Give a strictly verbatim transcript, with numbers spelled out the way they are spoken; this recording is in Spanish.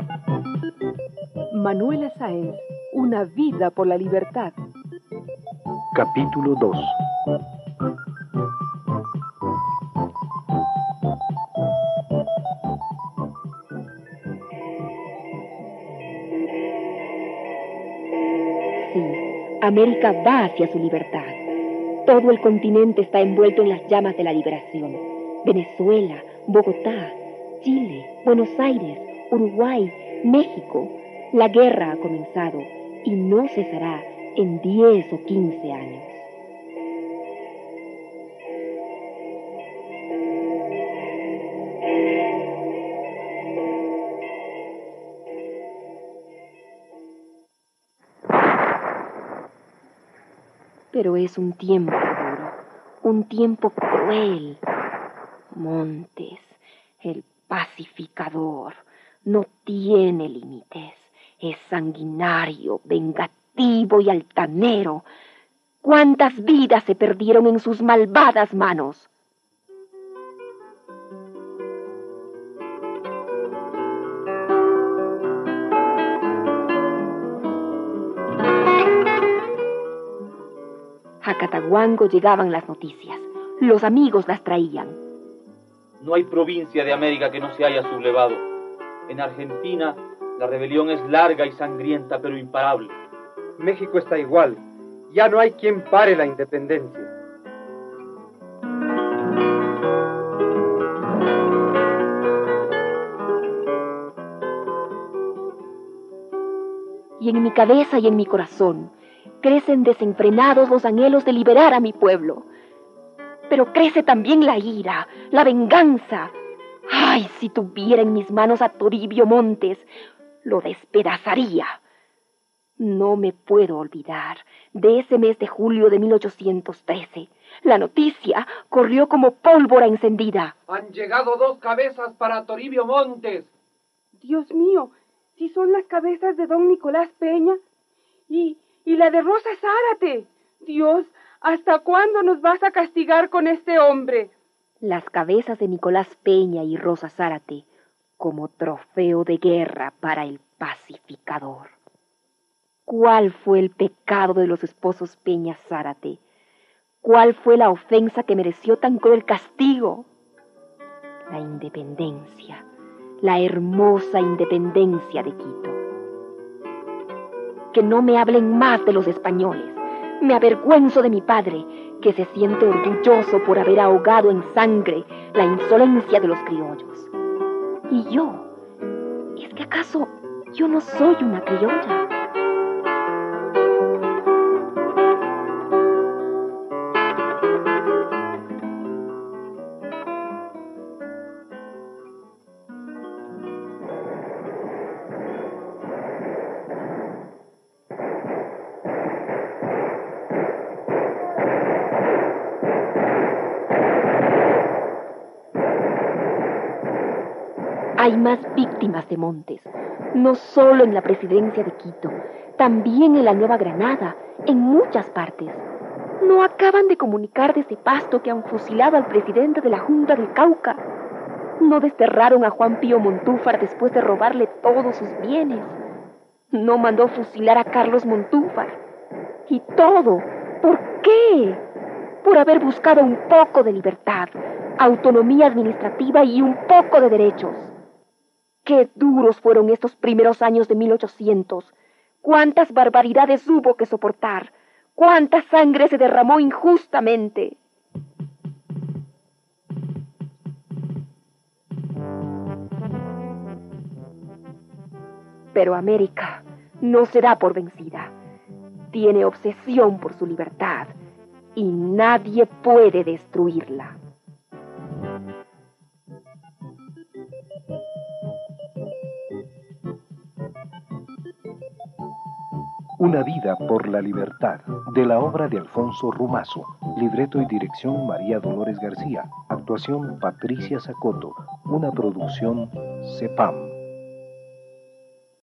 Manuela Sáenz, Una vida por la libertad. Capítulo dos. Sí, América va hacia su libertad. Todo el continente está envuelto en las llamas de la liberación. Venezuela, Bogotá, Chile, Buenos Aires, Uruguay, México. La guerra ha comenzado y no cesará en diez o quince años. Pero es un tiempo duro, un tiempo cruel. Montes, el pacificador, no tiene límites. Es sanguinario, vengativo y altanero. ¿Cuántas vidas se perdieron en sus malvadas manos? A Cataguango llegaban las noticias. Los amigos las traían. No hay provincia de América que no se haya sublevado. En Argentina, la rebelión es larga y sangrienta, pero imparable. México está igual. Ya no hay quien pare la independencia. Y en mi cabeza y en mi corazón crecen desenfrenados los anhelos de liberar a mi pueblo. Pero crece también la ira, la venganza. ¡Ay, si tuviera en mis manos a Toribio Montes! Lo despedazaría. No me puedo olvidar de ese mes de julio de mil ochocientos trece. La noticia corrió como pólvora encendida. Han llegado dos cabezas para Toribio Montes. Dios mío, si son las cabezas de don Nicolás Peña y, y la de Rosa Zárate. Dios, ¿hasta cuándo nos vas a castigar con este hombre? Las cabezas de Nicolás Peña y Rosa Zárate como trofeo de guerra para el pacificador. ¿Cuál fue el pecado de los esposos Peña Zárate? ¿Cuál fue la ofensa que mereció tan cruel castigo? La independencia, la hermosa independencia de Quito. Que no me hablen más de los españoles. Me avergüenzo de mi padre, que se siente orgulloso por haber ahogado en sangre la insolencia de los criollos. ¿Y yo? ¿Es que acaso yo no soy una criolla? Hay más víctimas de Montes, no solo en la presidencia de Quito, también en la Nueva Granada, en muchas partes. ¿No acaban de comunicar desde Pasto que han fusilado al presidente de la Junta del Cauca? ¿No desterraron a Juan Pío Montúfar después de robarle todos sus bienes? ¿No mandó fusilar a Carlos Montúfar? Y todo, ¿por qué? Por haber buscado un poco de libertad, autonomía administrativa y un poco de derechos. ¡Qué duros fueron estos primeros años de mil ochocientos! ¡Cuántas barbaridades hubo que soportar! ¡Cuánta sangre se derramó injustamente! Pero América no se da por vencida. Tiene obsesión por su libertad y nadie puede destruirla. Una vida por la libertad, de la obra de Alfonso Rumazo. Libreto y dirección María Dolores García. Actuación Patricia Sacoto. Una producción CEPAM.